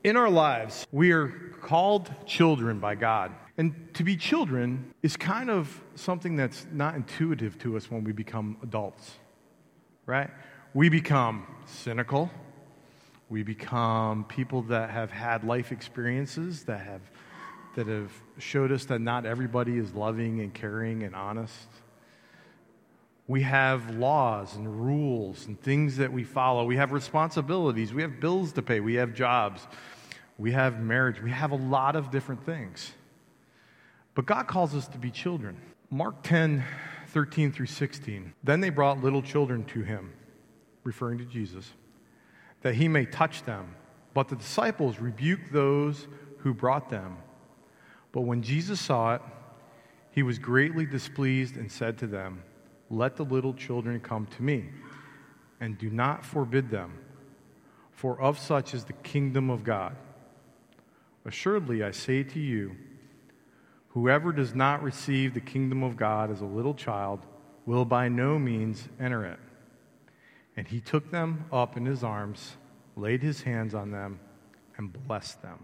In our lives, we are called children by God. And to be children is kind of something that's not intuitive to us when we become adults, right? We become cynical. We become people that have had life experiences that have showed us that not everybody is loving and caring and honest. We have laws and rules and things that we follow. We have responsibilities. We have bills to pay. We have jobs. We have marriage. We have a lot of different things. But God calls us to be children. Mark 10:13 through 16. Then they brought little children to him, referring to Jesus, that he may touch them. But the disciples rebuked those who brought them. But when Jesus saw it, he was greatly displeased and said to them, "Let the little children come to me, and do not forbid them, for of such is the kingdom of God. Assuredly, I say to you, whoever does not receive the kingdom of God as a little child will by no means enter it." And he took them up in his arms, laid his hands on them, and blessed them.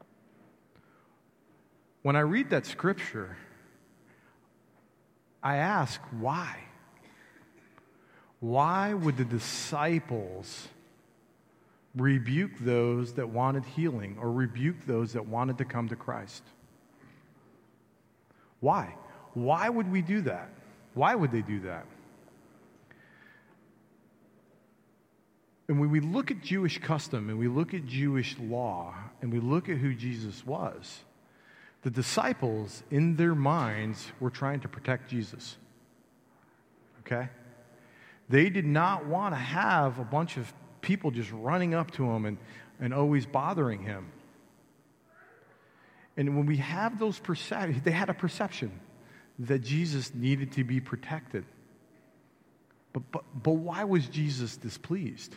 When I read that scripture, I ask, why? Why would the disciples rebuke those that wanted healing or rebuke those that wanted to come to Christ? Why? Why would we do that? Why would they do that? And when we look at Jewish custom and we look at Jewish law and we look at who Jesus was, the disciples, in their minds, were trying to protect Jesus. Okay? They did not want to have a bunch of people just running up to him and always bothering him. And when we have those perceptions, they had a perception that Jesus needed to be protected. But why was Jesus displeased?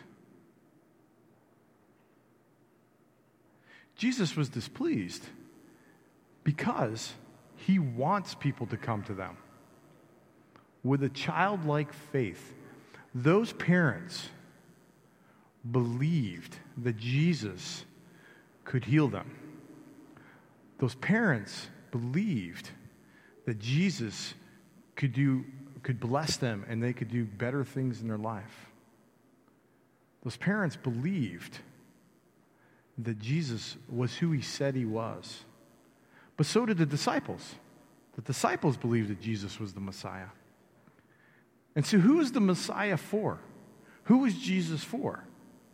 Jesus was displeased because he wants people to come to them with a childlike faith. Those parents believed that Jesus could heal them. Those parents believed that Jesus could bless them and they could do better things in their life. Those parents believed that Jesus was who he said he was. But so did the disciples. The disciples believed that Jesus was the Messiah. And so who is the Messiah for? Who is Jesus for?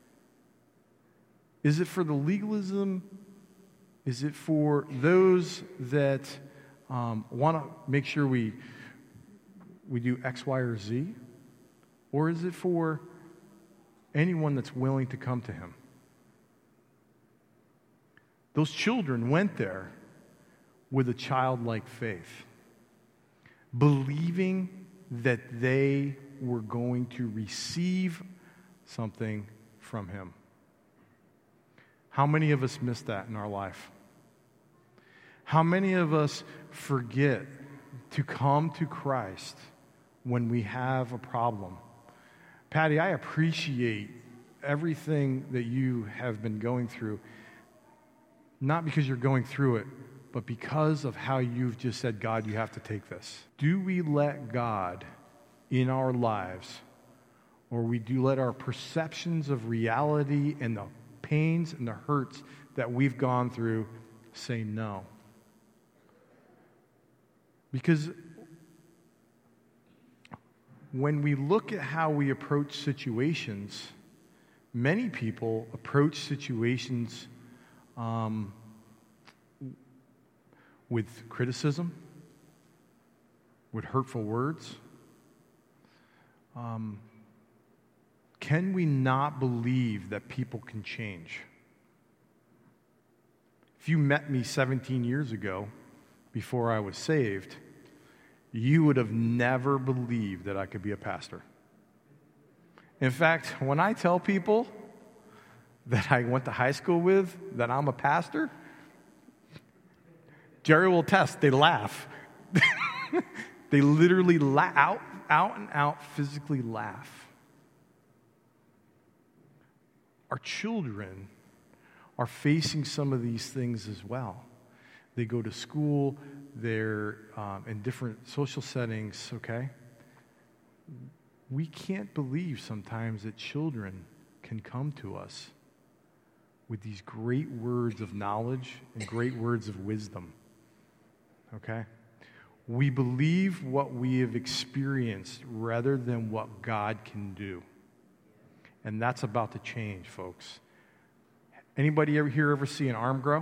Is it for the legalism? Is it for those that want to make sure we do X, Y, or Z? Or is it for anyone that's willing to come to him? Those children went there with a childlike faith, believing that they were going to receive something from him. How many of us miss that in our life? How many of us forget to come to Christ when we have a problem? Patty, I appreciate everything that you have been going through, not because you're going through it, but because of how you've just said, God, you have to take this. Do we let God in our lives, or we do let our perceptions of reality and the pains and the hurts that we've gone through say no? Because when we look at how we approach situations, many people approach situations with criticism, with hurtful words. Can we not believe that people can change? If you met me 17 years ago, before I was saved, you would have never believed that I could be a pastor. In fact, when I tell people that I went to high school with that I'm a pastor, Jerry will attest, they laugh. They literally out and out physically laugh. Our children are facing some of these things as well. They go to school, they're in different social settings, okay? We can't believe sometimes that children can come to us with these great words of knowledge and great words of wisdom, okay? We believe what we have experienced rather than what God can do. And that's about to change, folks. Anybody ever see an arm grow?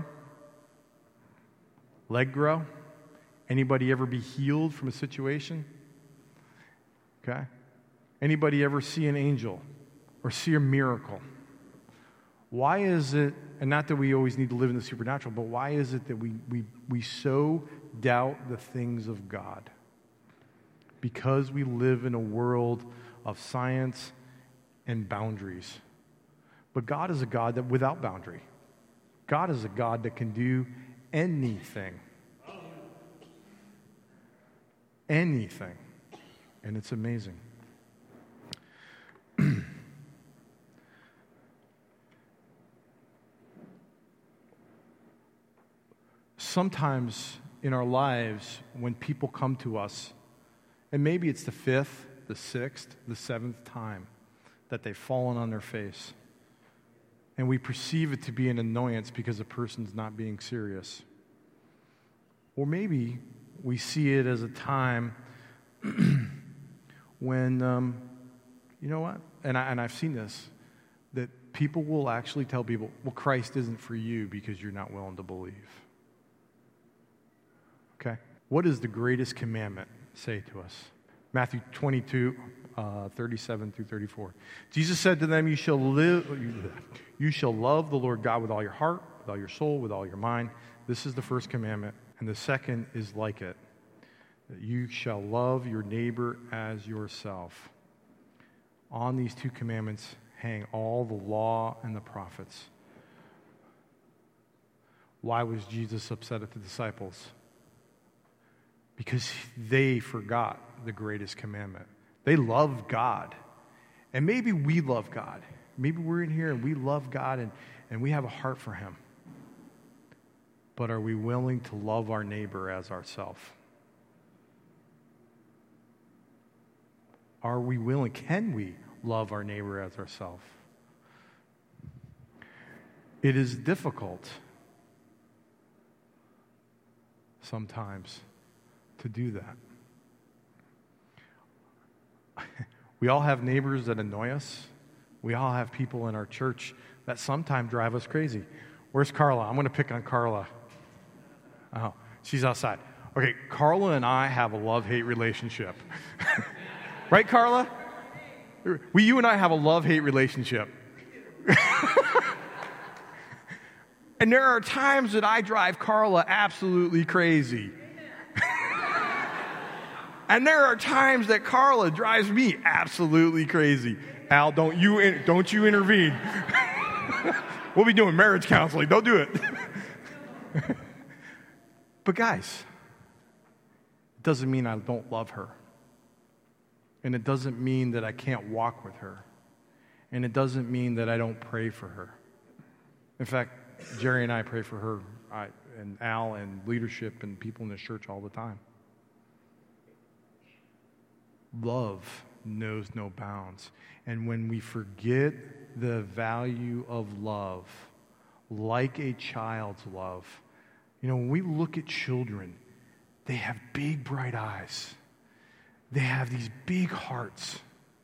Leg grow? Anybody ever be healed from a situation? Okay? Anybody ever see an angel or see a miracle? Why is it, and not that we always need to live in the supernatural, but why is it that we so doubt the things of God? Because we live in a world of science and boundaries. But God is a God that without boundary. God is a God that can do anything. Anything. And it's amazing. Sometimes in our lives, when people come to us, and maybe it's the 5th, the 6th, the 7th time that they've fallen on their face, and we perceive it to be an annoyance because the person's not being serious. Or maybe we see it as a time when, you know what? And I've seen this, that people will actually tell people, well, Christ isn't for you because you're not willing to believe. Okay? What does the greatest commandment say to us? Matthew 22, 37 through 34. Jesus said to them, you shall love the Lord God with all your heart, with all your soul, with all your mind. This is the first commandment. And the second is like it, that you shall love your neighbor as yourself. On these two commandments hang all the law and the prophets. Why was Jesus upset at the disciples? Because they forgot the greatest commandment. They loved God. And maybe we love God. Maybe we're in here and we love God and we have a heart for Him. But are we willing to love our neighbor as ourselves? Are we willing? Can we love our neighbor as ourselves? It is difficult sometimes to do that. We all have neighbors that annoy us. We all have people in our church that sometimes drive us crazy. Where's Carla? I'm going to pick on Carla. Oh, she's outside. Okay, Carla and I have a love-hate relationship. Right, Carla? You and I have a love-hate relationship. And there are times that I drive Carla absolutely crazy. And there are times that Carla drives me absolutely crazy. Al, don't you intervene. We'll be doing marriage counseling. Don't do it. But guys, it doesn't mean I don't love her. And it doesn't mean that I can't walk with her. And it doesn't mean that I don't pray for her. In fact, Jerry and I pray for her, and Al and leadership and people in the church all the time. Love knows no bounds. And when we forget the value of love, like a child's love, you know, when we look at children, they have big, bright eyes. They have these big hearts.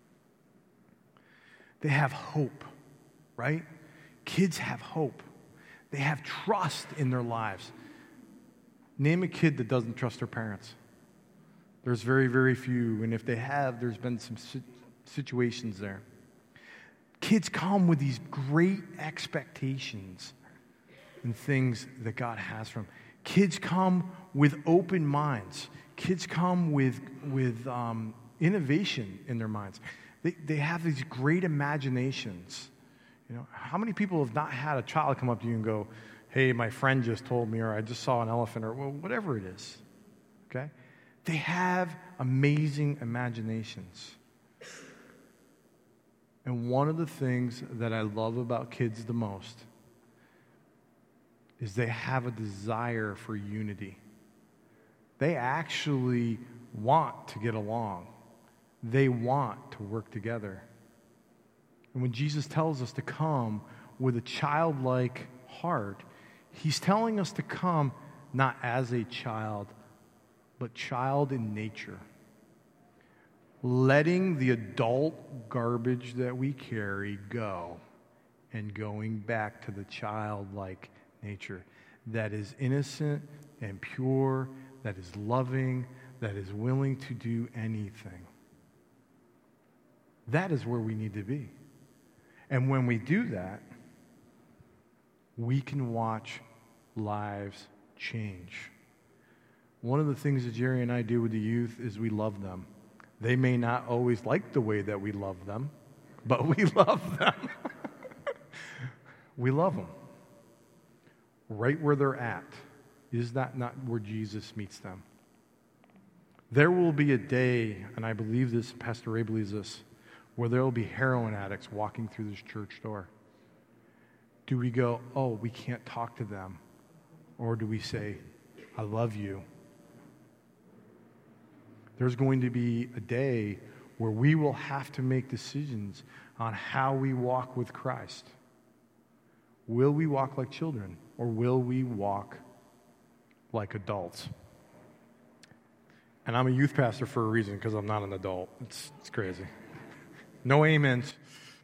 They have hope, right? Kids have hope. They have trust in their lives. Name a kid that doesn't trust their parents. There's very, very few. And if they have, there's been some situations there. Kids come with these great expectations and things that God has for them. Kids come with open minds. Kids come with innovation in their minds. They have these great imaginations. You know, how many people have not had a child come up to you and go, hey, my friend just told me, or I just saw an elephant, or well, whatever it is, okay? They have amazing imaginations. And one of the things that I love about kids the most is they have a desire for unity. They actually want to get along. They want to work together. And when Jesus tells us to come with a childlike heart, he's telling us to come not as a child, but child in nature. Letting the adult garbage that we carry go and going back to the childlike nature that is innocent and pure, that is loving, that is willing to do anything. That is where we need to be. And when we do that, we can watch lives change. One of the things that Jerry and I do with the youth is we love them. They may not always like the way that we love them, but we love them. We love them. Right where they're at. Is that not where Jesus meets them? There will be a day, and I believe this, Pastor Ray believes this, where there will be heroin addicts walking through this church door. Do we go, oh, we can't talk to them? Or do we say, I love you? There's going to be a day where we will have to make decisions on how we walk with Christ. Will we walk like children, or will we walk like adults? And I'm a youth pastor for a reason, because I'm not an adult. It's crazy. No amens.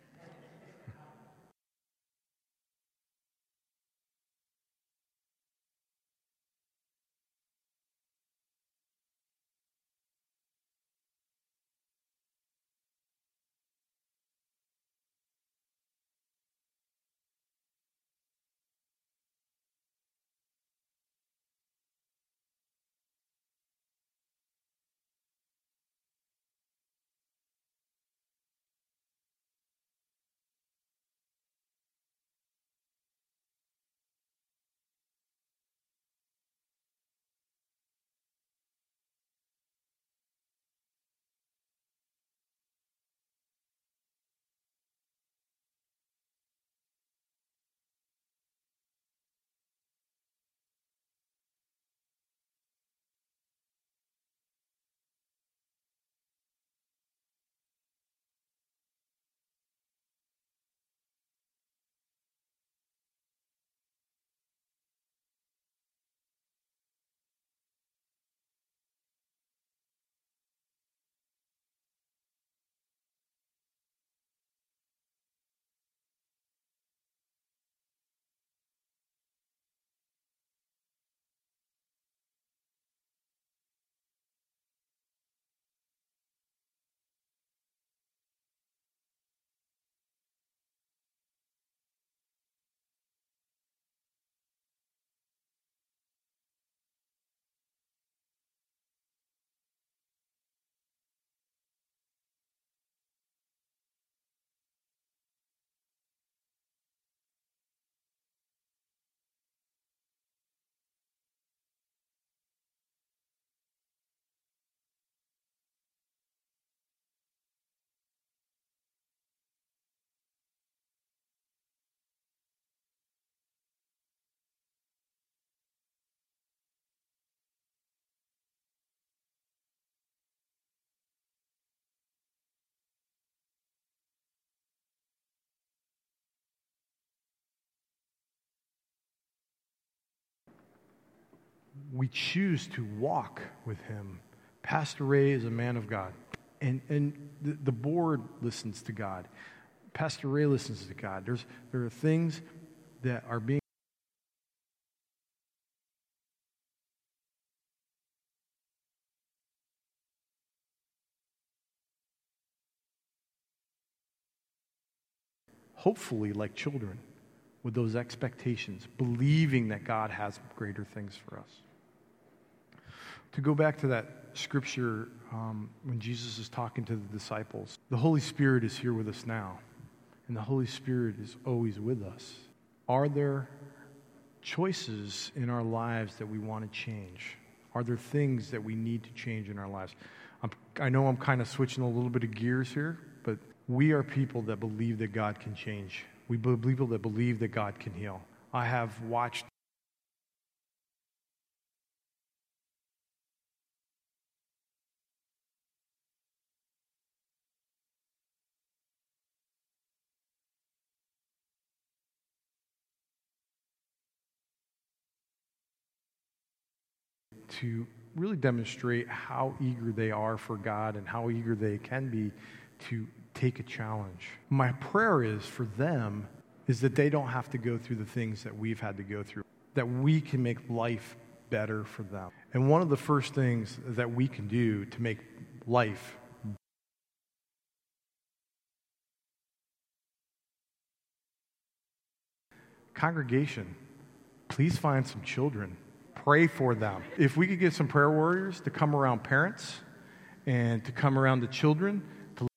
We choose to walk with him. Pastor Ray is a man of God. And the board listens to God. Pastor Ray listens to God. There are things that are being hopefully like children with those expectations, believing that God has greater things for us. To go back to that scripture when Jesus is talking to the disciples, the Holy Spirit is here with us now, and the Holy Spirit is always with us. Are there choices in our lives that we want to change? Are there things that we need to change in our lives? I know I'm kind of switching a little bit of gears here, but we are people that believe that God can change. We believe people that believe that God can heal. I have watched to really demonstrate how eager they are for God and how eager they can be to take a challenge. My prayer is for them is that they don't have to go through the things that we've had to go through, that we can make life better for them. And one of the first things that we can do to make life congregation, please find some children. Pray for them. If we could get some prayer warriors to come around parents and to come around the children, to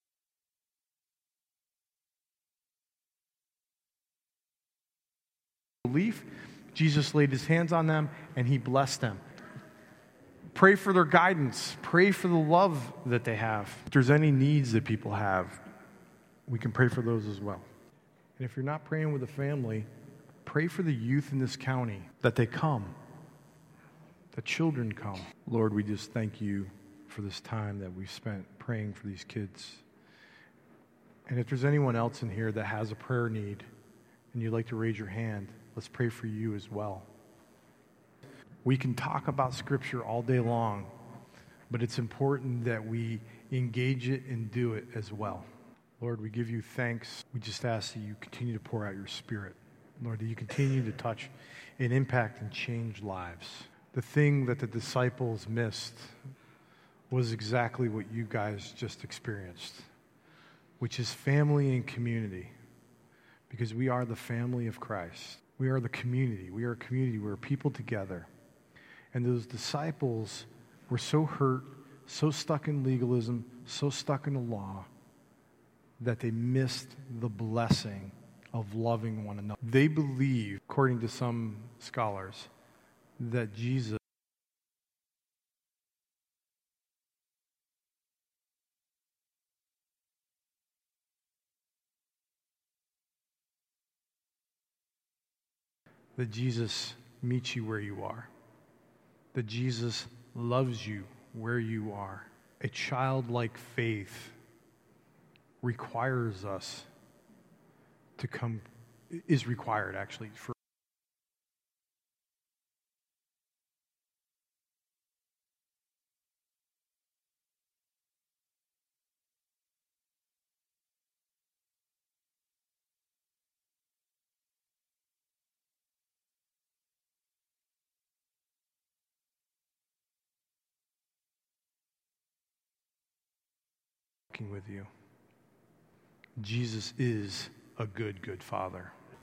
belief, Jesus laid his hands on them and he blessed them. Pray for their guidance. Pray for the love that they have. If there's any needs that people have, we can pray for those as well. And if you're not praying with a family, pray for the youth in this county, that they come, that children come. Lord, we just thank you for this time that we've spent praying for these kids. And if there's anyone else in here that has a prayer need and you'd like to raise your hand, let's pray for you as well. We can talk about Scripture all day long, but it's important that we engage it and do it as well. Lord, we give you thanks. We just ask that you continue to pour out your Spirit. Lord, that you continue to touch and impact and change lives. The thing that the disciples missed was exactly what you guys just experienced, which is family and community, because we are the family of Christ. We are the community. We are a community. We're people together. And those disciples were so hurt, so stuck in legalism, so stuck in the law, that they missed the blessing of loving one another. They believe, according to some scholars, that Jesus meets you where you are, that Jesus loves you where you are. A childlike faith requires us to come, is required actually for with you. Jesus is a good, good Father.